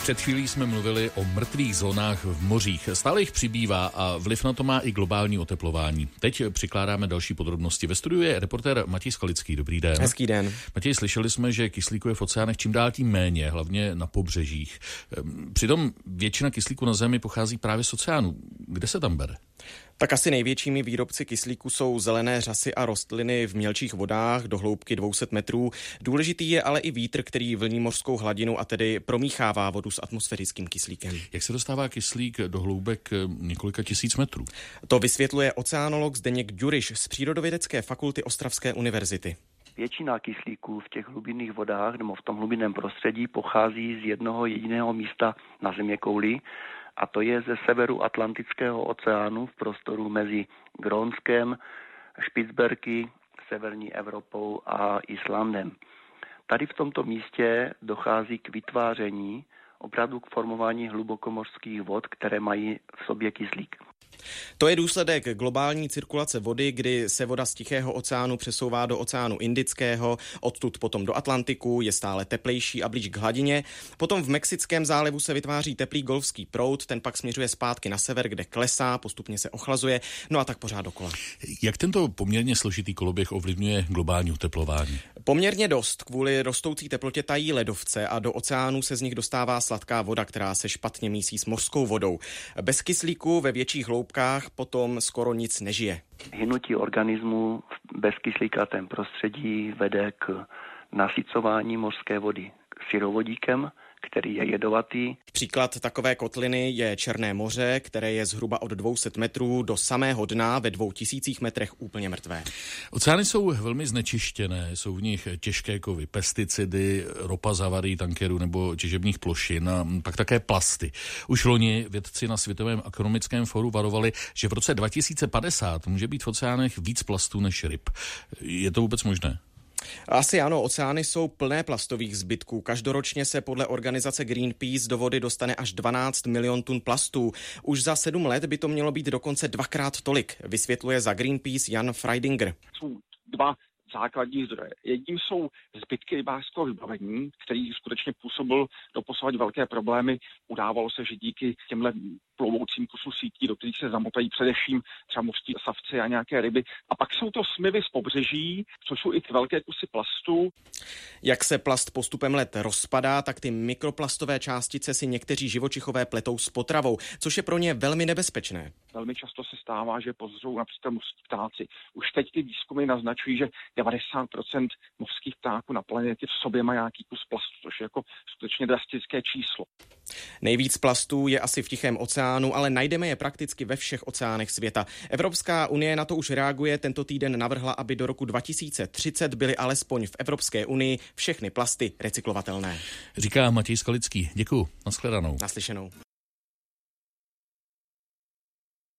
Před chvílí jsme mluvili o mrtvých zónách v mořích. Stále jich přibývá a vliv na to má i globální oteplování. Teď přikládáme další podrobnosti. Ve studiu je reportér Matěj Skalický. Dobrý den. Hezký den. Matěj, slyšeli jsme, že kyslíku je v oceánech čím dál tím méně, hlavně na pobřežích. Přitom většina kyslíku na Zemi pochází právě z oceánu. Kde se tam bere? Tak asi největšími výrobci kyslíku jsou zelené řasy a rostliny v mělčích vodách do hloubky 200 metrů. Důležitý je ale i vítr, který vlní mořskou hladinu a tedy promíchává vodu s atmosférickým kyslíkem. Jak se dostává kyslík do hloubek několika tisíc metrů? To vysvětluje oceanolog Zdeněk Ďuriš z Přírodovědecké fakulty Ostravské univerzity. Většina kyslíků v těch hlubinných vodách nebo v tom hlubinném prostředí pochází z jednoho jediného místa na zeměkouli, a to je ze severu Atlantického oceánu v prostoru mezi Grónskem, Špicberky, severní Evropou a Islandem. Tady v tomto místě dochází k vytváření, opravdu k formování hlubokomořských vod, které mají v sobě kyslík. To je důsledek globální cirkulace vody, kdy se voda z Tichého oceánu přesouvá do oceánu Indického, odtud potom do Atlantiku, je stále teplejší a blíž k hladině. Potom v Mexickém zálivu se vytváří teplý golfský proud, ten pak směřuje zpátky na sever, kde klesá, postupně se ochlazuje, no a tak pořád dokola. Jak tento poměrně složitý koloběh ovlivňuje globální oteplování? Poměrně dost. Kvůli rostoucí teplotě tají ledovce a do oceánu se z nich dostává sladká voda, která se špatně mísí s mořskou vodou. Bez kyslíku ve větších hloubkách potom skoro nic nežije. Hynutí organismu bez kyslíkatém prostředí vede k nasycování mořské vody syrovodíkem, který je jedovatý. Příklad takové kotliny je Černé moře, které je zhruba od 200 metrů do samého dna ve 2000 metrech úplně mrtvé. Oceány jsou velmi znečištěné, jsou v nich těžké kovy, pesticidy, ropa z havárií tankerů nebo těžebních plošin a pak také plasty. Už loni vědci na Světovém ekonomickém fóru varovali, že v roce 2050 může být v oceánech víc plastů než ryb. Je to vůbec možné? Asi ano, oceány jsou plné plastových zbytků. Každoročně se podle organizace Greenpeace do vody dostane až 12 milion tun plastů. Už za 7 let by to mělo být dokonce 2x tolik, vysvětluje za Greenpeace Jan Freidinger. Jsou dva základní zdroje. Jedním jsou zbytky rybářského vybavení, který skutečně působil doposavad velké problémy. Udávalo se, že díky těmhle plovoucím kusů sítí, do kterých se zamotají především třeba mořští savci a nějaké ryby. A pak jsou to smyvy z pobřeží, což jsou i ty velké kusy plastu. Jak se plast postupem let rozpadá, tak ty mikroplastové částice si někteří živočichové pletou s potravou, což je pro ně velmi nebezpečné. Velmi často se stává, že pozřou například mořští ptáci. Už teď ty výzkumy naznačují, že 90% mořských ptáků na planetě v sobě má nějaký kus plastu, což je jako skutečně drastické číslo. Nejvíc plastů je asi v Tichém oceánu, ale najdeme je prakticky ve všech oceánech světa. Evropská unie na to už reaguje, tento týden navrhla, aby do roku 2030 byly alespoň v Evropské unii všechny plasty recyklovatelné. Říká Matěj Skalický. Děkuju. Nashledanou. Naslyšenou.